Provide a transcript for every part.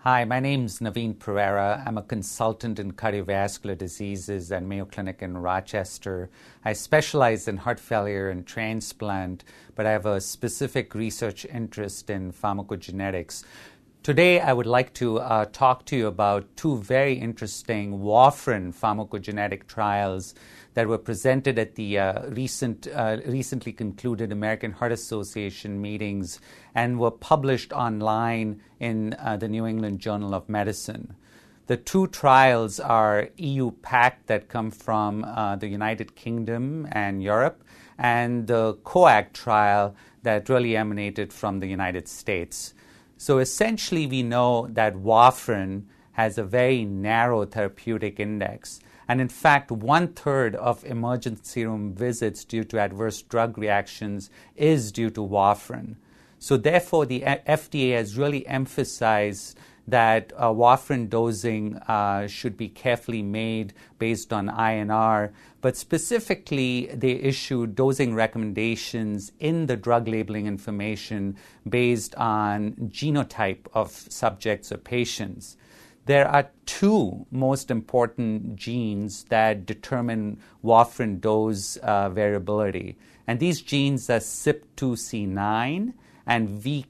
Hi, my name's Naveen Pereira. I'm a consultant in cardiovascular diseases at Mayo Clinic in Rochester. I specialize in heart failure and transplant, but I have a specific research interest in pharmacogenetics. Today, I would like to talk to you about two very interesting warfarin pharmacogenetic trials that were presented at the recently concluded American Heart Association meetings and were published online in the New England Journal of Medicine. The two trials are EU PACT that come from the United Kingdom and Europe, and the COACT trial that really emanated from the United States. So essentially, we know that warfarin has a very narrow therapeutic index. And in fact, 1/3 of emergency room visits due to adverse drug reactions is due to warfarin. So therefore, the FDA has really emphasized that warfarin dosing should be carefully made based on INR, but specifically they issued dosing recommendations in the drug labeling information based on genotype of subjects or patients. There are two most important genes that determine warfarin dose variability, and these genes are CYP2C9 and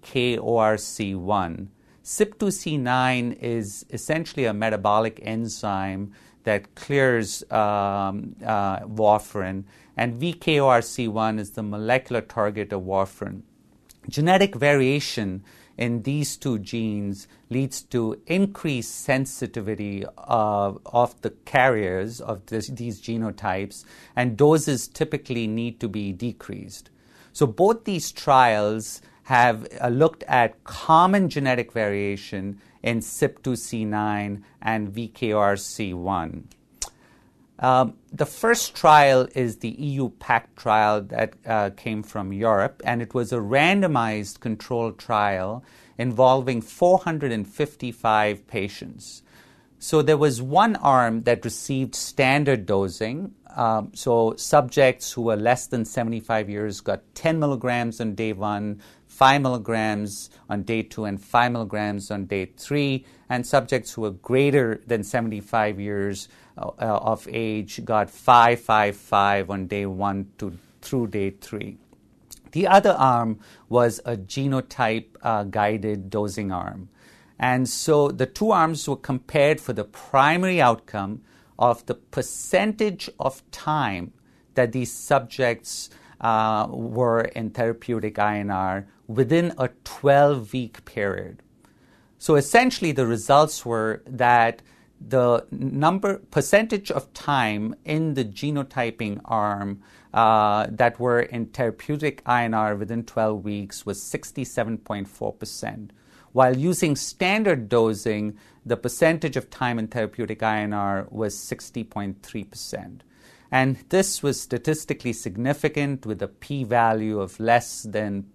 VKORC1. CYP2C9 is essentially a metabolic enzyme that clears warfarin, and VKORC1 is the molecular target of warfarin. Genetic variation in these two genes leads to increased sensitivity of the carriers of these genotypes, and doses typically need to be decreased. So both these trials have looked at common genetic variation in CYP2C9 and VKORC1. The first trial is the EU PACT trial that came from Europe, and it was a randomized controlled trial involving 455 patients. So there was one arm that received standard dosing. So subjects who were less than 75 years got 10 milligrams on day 1, 5 milligrams on day 2, and 5 milligrams on day 3. And subjects who were greater than 75 years of age got 5, 5, 5 on day 1 through day 3. The other arm was a genotype guided dosing arm. And so the two arms were compared for the primary outcome of the percentage of time that these subjects were in therapeutic INR within a 12-week period. So essentially the results were that the percentage of time in the genotyping arm that were in therapeutic INR within 12 weeks was 67.4%. While using standard dosing, the percentage of time in therapeutic INR was 60.3%. And this was statistically significant with a p-value of less than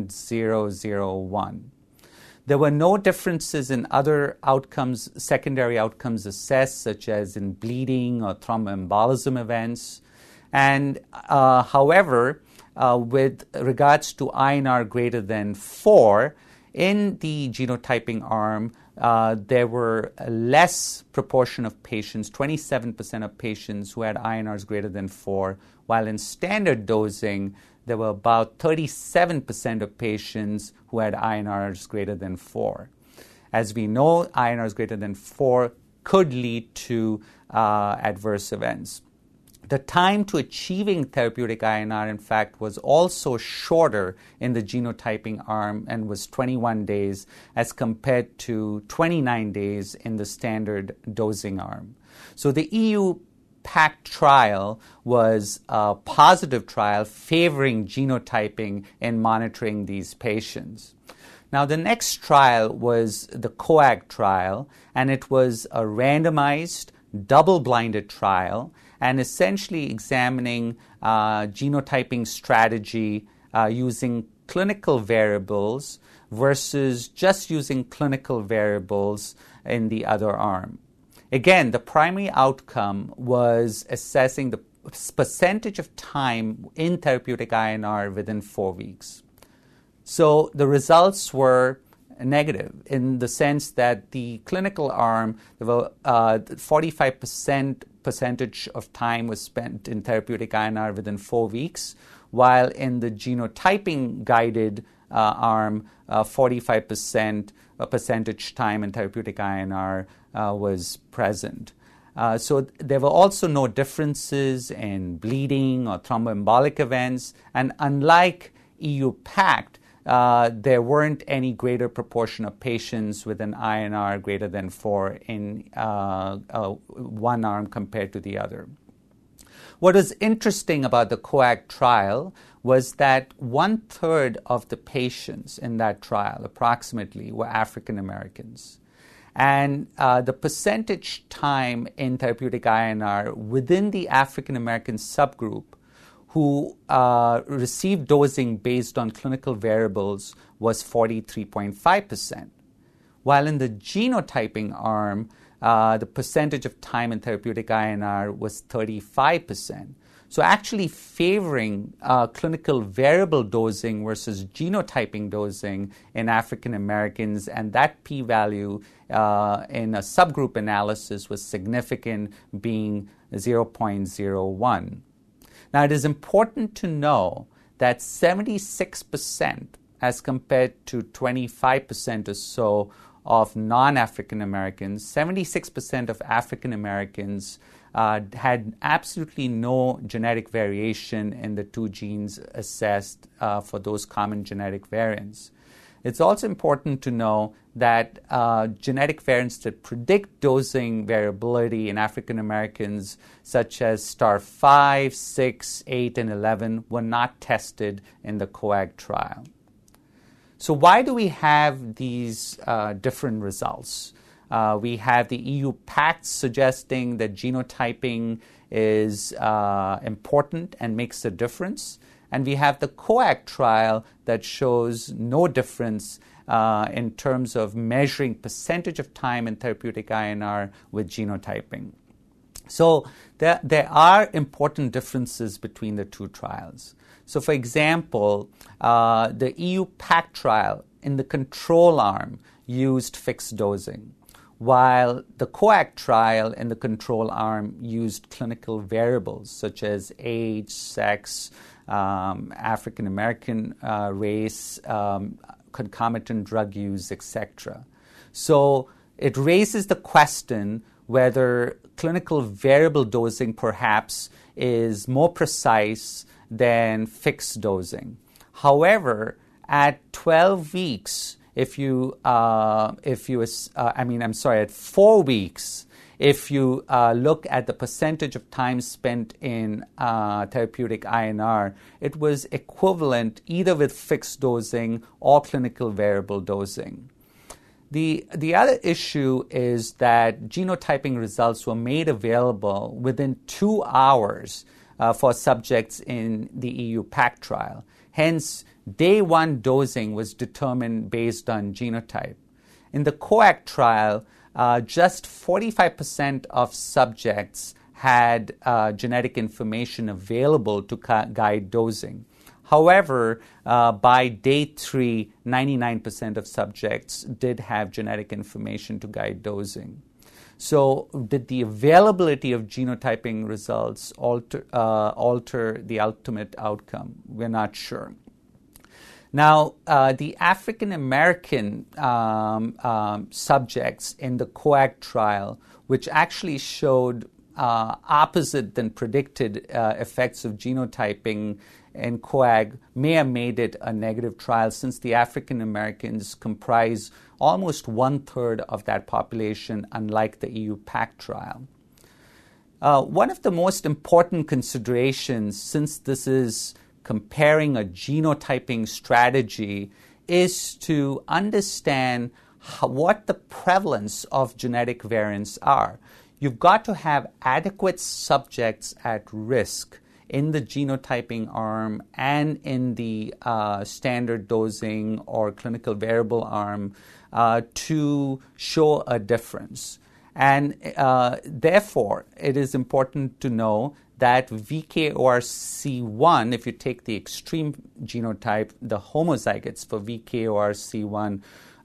0.001. There were no differences in other outcomes, secondary outcomes assessed, such as in bleeding or thromboembolism events. And however, with regards to INR greater than 4, in the genotyping arm, there were a less proportion of patients, 27% of patients who had INRs greater than 4, while in standard dosing, there were about 37% of patients who had INRs greater than 4. As we know, INRs greater than 4 could lead to adverse events. The time to achieving therapeutic INR, in fact, was also shorter in the genotyping arm and was 21 days as compared to 29 days in the standard dosing arm. So the EU PACT trial was a positive trial favoring genotyping in monitoring these patients. Now, the next trial was the COACT trial, and it was a randomized, double-blinded trial, and essentially examining genotyping strategy using clinical variables versus just using clinical variables in the other arm. Again, the primary outcome was assessing the percentage of time in therapeutic INR within 4 weeks. So the results were negative in the sense that the clinical arm, 45% percentage of time was spent in therapeutic INR within 4 weeks, while in the genotyping guided arm, 45% percentage time in therapeutic INR was present. So there were also no differences in bleeding or thromboembolic events, and unlike EU-PACT, there weren't any greater proportion of patients with an INR greater than 4 in one arm compared to the other. What was interesting about the COACT trial was that 1/3 of the patients in that trial, approximately, were African Americans. And the percentage time in therapeutic INR within the African American subgroup who received dosing based on clinical variables was 43.5%. While in the genotyping arm, the percentage of time in therapeutic INR was 35%. So actually favoring clinical variable dosing versus genotyping dosing in African Americans, and that p-value in a subgroup analysis was significant, being 0.01. Now it is important to know that 76% as compared to 25% or so of non-African Americans, 76% of African Americans had absolutely no genetic variation in the two genes assessed for those common genetic variants. It's also important to know that genetic variants that predict dosing variability in African Americans, such as star 5, 6, 8, and 11, were not tested in the COACT trial. So why do we have these different results? We have the EU-PACT suggesting that genotyping is important and makes a difference. And we have the COACT trial that shows no difference in terms of measuring percentage of time in therapeutic INR with genotyping. So there are important differences between the two trials. So for example, the EU-PACT trial in the control arm used fixed dosing, while the COACT trial in the control arm used clinical variables such as age, sex, African American race, concomitant drug use, etc. So it raises the question whether clinical variable dosing perhaps is more precise than fixed dosing. However, at 12 weeks, at 4 weeks, if you look at the percentage of time spent in therapeutic INR, it was equivalent either with fixed dosing or clinical variable dosing. The other issue is that genotyping results were made available within 2 hours for subjects in the EU-PACT trial. Hence, day 1 dosing was determined based on genotype. In the COACT trial, just 45% of subjects had genetic information available to guide dosing. However, by day 3, 99% of subjects did have genetic information to guide dosing. So did the availability of genotyping results alter the ultimate outcome? We're not sure. Now, the African American subjects in the COACT trial, which actually showed opposite than predicted effects of genotyping in COAG, may have made it a negative trial, since the African Americans comprise almost 1/3 of that population, unlike the EU-PACT trial. One of the most important considerations, since this is comparing a genotyping strategy, is to understand what the prevalence of genetic variants are. You've got to have adequate subjects at risk in the genotyping arm and in the standard dosing or clinical variable arm to show a difference. And therefore, it is important to know that VKORC1, if you take the extreme genotype, the homozygotes for VKORC1,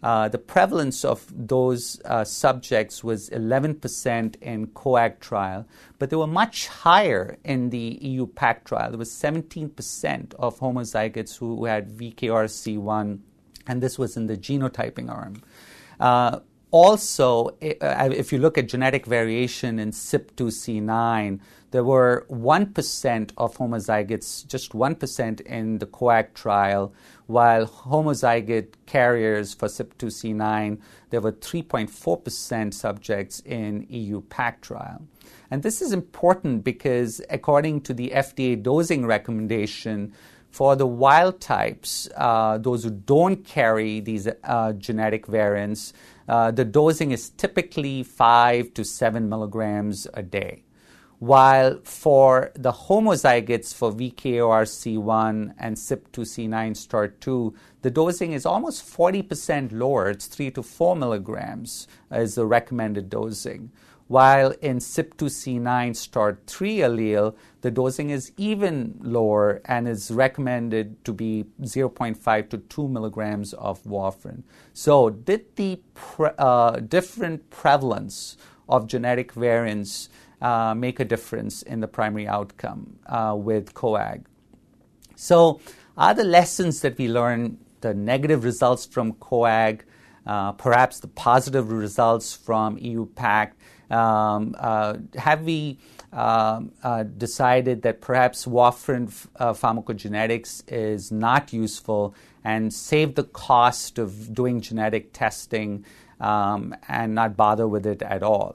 the prevalence of those subjects was 11% in COAG trial, but they were much higher in the EU-PAC trial. There was 17% of homozygotes who had VKRC1, and this was in the genotyping arm. Also, if you look at genetic variation in CYP2C9, there were 1% of homozygotes, just 1% in the COAG trial, while homozygote carriers for CYP2C9, there were 3.4% subjects in EU-PAC trial. And this is important because according to the FDA dosing recommendation, for the wild types, those who don't carry these genetic variants, the dosing is typically 5 to 7 milligrams a day. While for the homozygotes for VKRC1 and CYP2C9 STAR2, the dosing is almost 40% lower. It's 3 to 4 milligrams is the recommended dosing. While in CYP2C9 STAR3 allele, the dosing is even lower and is recommended to be 0.5 to 2 milligrams of warfarin. So did the different prevalence of genetic variants make a difference in the primary outcome with COAG? So are the lessons that we learned, the negative results from COAG, perhaps the positive results from EU-PAC, have we decided that perhaps warfarin pharmacogenetics is not useful and save the cost of doing genetic testing and not bother with it at all?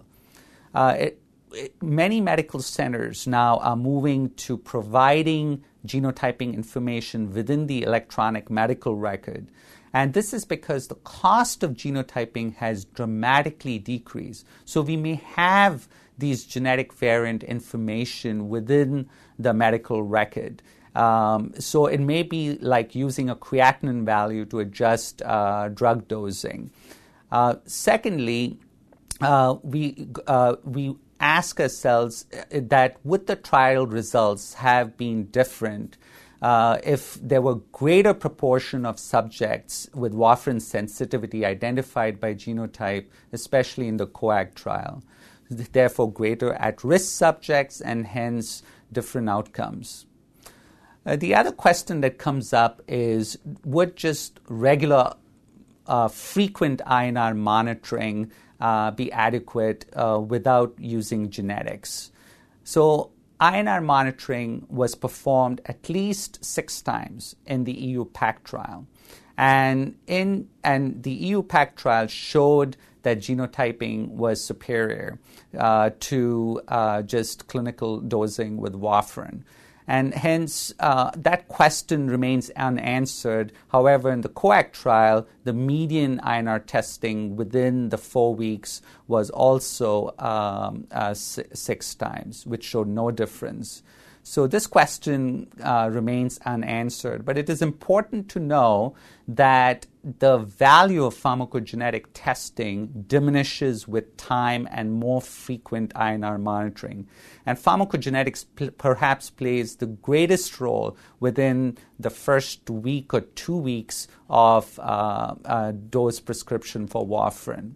Many medical centers now are moving to providing genotyping information within the electronic medical record. And this is because the cost of genotyping has dramatically decreased. So we may have these genetic variant information within the medical record. So it may be like using a creatinine value to adjust drug dosing. Secondly, we ask ourselves that would the trial results have been different if there were greater proportion of subjects with warfarin sensitivity identified by genotype, especially in the COAG trial, therefore greater at-risk subjects and hence different outcomes. The other question that comes up is, would just regular frequent INR monitoring be adequate without using genetics? So INR monitoring was performed at least 6 times in the EU-PAC trial. And the EU-PAC trial showed that genotyping was superior to just clinical dosing with warfarin. And hence, that question remains unanswered. However, in the COAG trial, the median INR testing within the 4 weeks was also 6 times, which showed no difference. So this question remains unanswered. But it is important to know that the value of pharmacogenetic testing diminishes with time and more frequent INR monitoring. And pharmacogenetics perhaps plays the greatest role within the first week or 2 weeks of dose prescription for warfarin.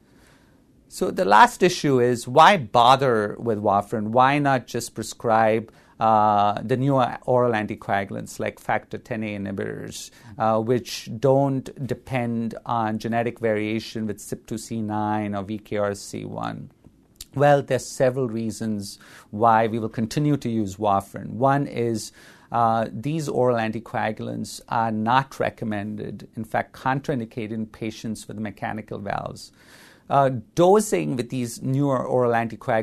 So the last issue is, why bother with warfarin? Why not just prescribe the newer oral anticoagulants like factor Xa inhibitors, which don't depend on genetic variation with CYP2C9 or VKRC1? Well, there's several reasons why we will continue to use warfarin. One is these oral anticoagulants are not recommended, in fact, contraindicated in patients with mechanical valves. Dosing with these newer oral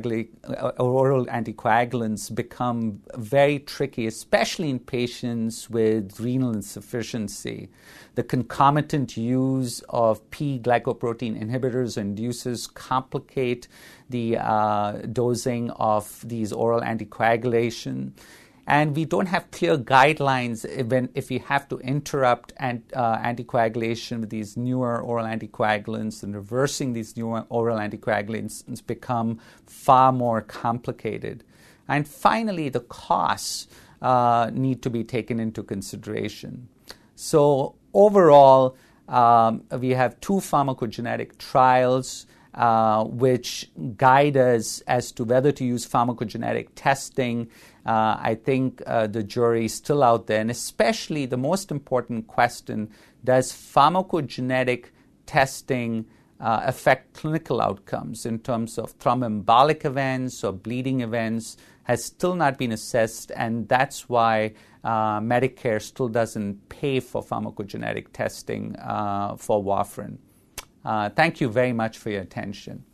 anticoagulants become very tricky, especially in patients with renal insufficiency. The concomitant use of P-glycoprotein inhibitors or inducers complicate the dosing of these oral anticoagulation. And we don't have clear guidelines if we have to interrupt anticoagulation with these newer oral anticoagulants, and reversing these newer oral anticoagulants has become far more complicated. And finally, the costs need to be taken into consideration. So overall, We have 2 pharmacogenetic trials which guide us as to whether to use pharmacogenetic testing. I think the jury is still out there, and especially the most important question, does pharmacogenetic testing affect clinical outcomes in terms of thromboembolic events or bleeding events, has still not been assessed, and that's why Medicare still doesn't pay for pharmacogenetic testing for warfarin. Thank you very much for your attention.